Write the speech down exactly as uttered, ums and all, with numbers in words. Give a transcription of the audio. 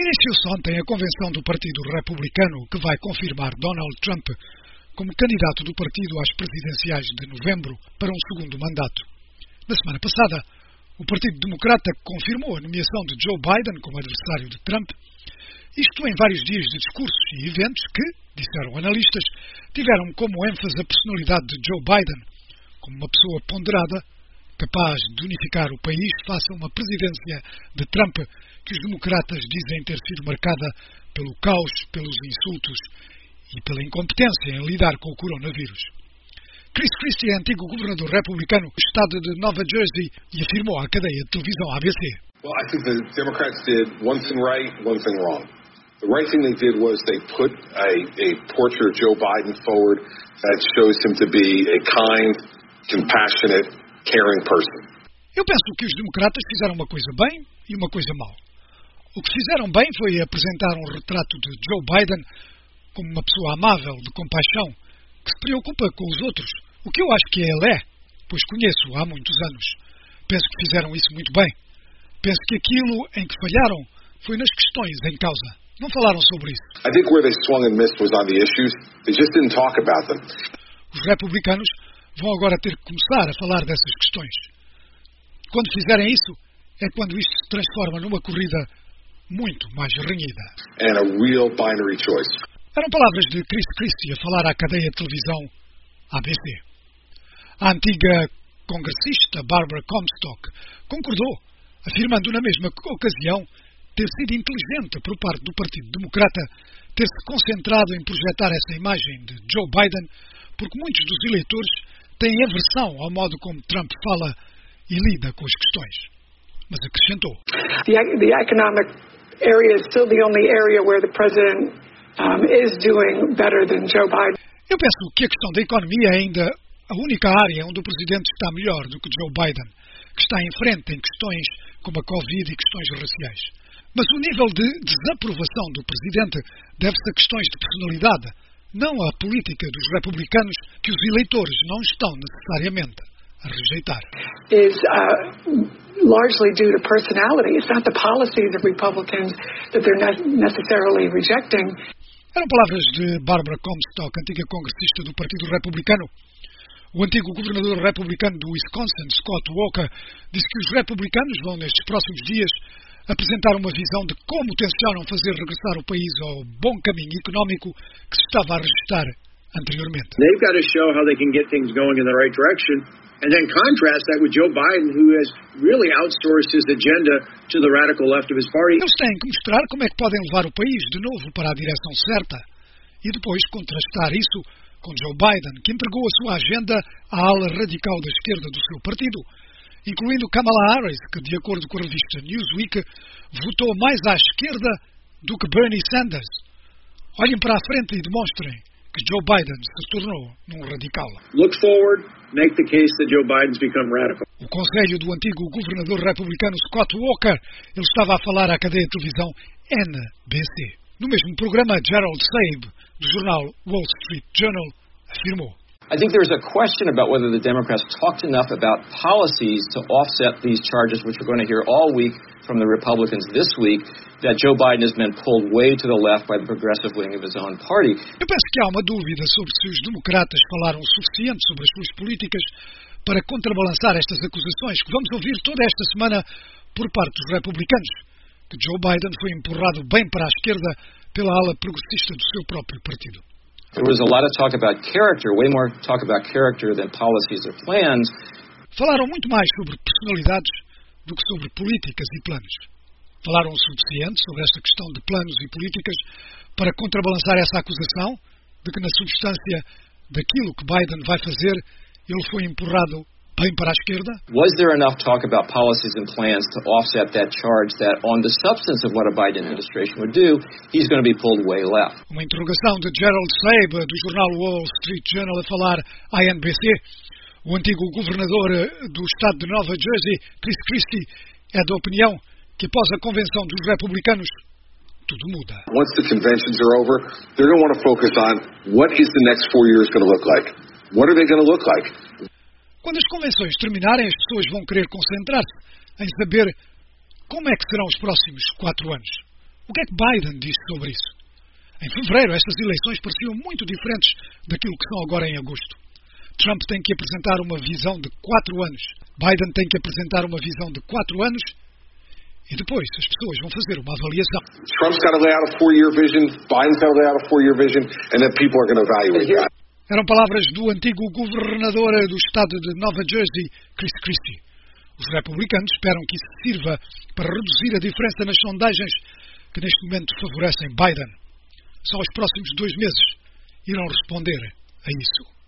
Iniciou-se ontem a convenção do Partido Republicano que vai confirmar Donald Trump como candidato do partido às presidenciais de novembro para um segundo mandato. Na semana passada, o Partido Democrata confirmou a nomeação de Joe Biden como adversário de Trump, isto em vários dias de discursos e eventos que, disseram analistas, tiveram como ênfase a personalidade de Joe Biden, como uma pessoa ponderada, capaz de unificar o país face a uma presidência de Trump que os democratas dizem ter sido marcada pelo caos, pelos insultos e pela incompetência em lidar com o coronavírus. Chris Christie é antigo governador republicano do estado de Nova Jersey e afirmou à cadeia de televisão A B C. Well, I think the Democrats did one thing right, one thing wrong. The right thing they did was they put a, a portrait of Joe Biden forward that shows him to be a kind, compassionate, caring person. Eu penso que os democratas fizeram uma coisa bem e uma coisa mal. O que fizeram bem foi apresentar um retrato de Joe Biden como uma pessoa amável, de compaixão, que se preocupa com os outros, o que eu acho que ele é, pois conheço-o há muitos anos. Penso que fizeram isso muito bem. Penso que aquilo em que falharam foi nas questões em causa. Não falaram sobre isso. I think where they swung and missed was on the issues. They just didn't talk about them. Os republicanos vão agora ter que começar a falar dessas questões. Quando fizerem isso, é quando isto se transforma numa corrida muito mais renhida. And a real binary choice. Eram palavras de Chris Christie a falar à cadeia de televisão A B C. A antiga congressista Barbara Comstock concordou, afirmando na mesma ocasião ter sido inteligente por parte do Partido Democrata ter-se concentrado em projetar essa imagem de Joe Biden, porque muitos dos eleitores têm aversão ao modo como Trump fala e lida com as questões. Mas acrescentou. The, the economic area is still the only area where the president um, is doing better than Joe Biden. Eu penso que a questão da economia é ainda a única área onde o presidente está melhor do que Joe Biden, que está em frente em questões como a Covid e questões raciais. Mas o nível de desaprovação do presidente deve-se a questões de personalidade, não à política dos republicanos que os eleitores não estão necessariamente a rejeitar. Is uh, largely due to personality. It's not the policies of Republicans that they're ne- necessarily rejecting. Eram palavras de Barbara Comstock, antiga congressista do Partido Republicano. O antigo governador republicano do Wisconsin, Scott Walker, disse que os republicanos vão, nestes próximos dias, apresentar uma visão de como tencionam fazer regressar o país ao bom caminho económico que se estava a registrar anteriormente. They've got to show how they can get things going in the right direction, and then contrast that with Joe Biden, who has really outsourced his agenda to the radical left of his party. Eles têm que mostrar como é que podem levar o país de novo para a direção certa e depois contrastar isso com Joe Biden, que entregou a sua agenda à ala radical da esquerda do seu partido, incluindo Kamala Harris, que, de acordo com a revista Newsweek, votou mais à esquerda do que Bernie Sanders. Olhem para a frente e demonstrem que Joe Biden se tornou num radical. Look forward, make the case that Joe Biden's become radical. O conselho do antigo governador republicano Scott Walker, ele estava a falar à cadeia de televisão N B C. No mesmo programa, Gerald Sabe, do jornal Wall Street Journal, afirmou: I think there's a question about whether the Democrats talked enough about policies to offset these charges, which we're going to hear all week from the Republicans this week, that Joe Biden has been pulled way to the left by the progressive wing of his own party. Eu penso que há uma dúvida sobre se os democratas falaram o suficiente sobre as suas políticas para contrabalançar estas acusações que vamos ouvir toda esta semana por parte dos republicanos, que Joe Biden foi empurrado bem para a esquerda pela ala progressista do seu próprio partido. There was a lot of talk about character, way more talk about character than policies or plans. Falaram muito mais sobre personalidades do que sobre políticas e planos. Falaram o suficiente sobre esta questão de planos e políticas para contrabalançar essa acusação de que, na substância daquilo que Biden vai fazer, ele foi empurrado bem para a esquerda? Was there enough talk about policies and plans to offset that charge that on the substance of what a Biden administration would do, he's going to be pulled way left? Uma interrogação de Gerald Sabe, do jornal Wall Street Journal, a falar à N B C. O antigo governador do estado de Nova Jersey, Chris Christie, é da opinião que após a convenção dos republicanos, tudo muda. Once the conventions are over, they're going to want to focus on what is the next four years going to look like? What are they going to look like? Quando as convenções terminarem, as pessoas vão querer concentrar-se em saber como é que serão os próximos quatro anos. O que é que Biden diz sobre isso? Em fevereiro, estas eleições pareciam muito diferentes daquilo que são agora em agosto. Trump tem que apresentar uma visão de quatro anos. Biden tem que apresentar uma visão de quatro anos e depois as pessoas vão fazer uma avaliação. Trump's got to lay out a four-year vision, Biden's got to lay out a four-year vision, and then people are going to evaluate that. Eram palavras do antigo governador do estado de Nova Jersey, Chris Christie. Os republicanos esperam que isso sirva para reduzir a diferença nas sondagens que neste momento favorecem Biden. Só os próximos dois meses irão responder a isso.